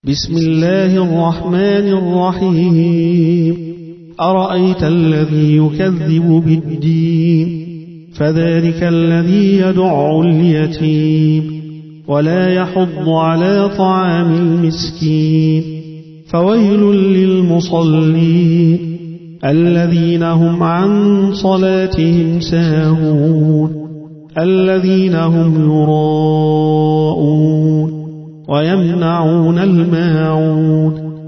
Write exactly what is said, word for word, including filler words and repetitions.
بسم الله الرحمن الرحيم أرأيت الذي يكذب بالدين فذلك الذي يدع اليتيم ولا يحض على طعام المسكين فويل للمصلين الذين هم عن صلاتهم ساهون الذين هم يراءون ويمنعون الماعون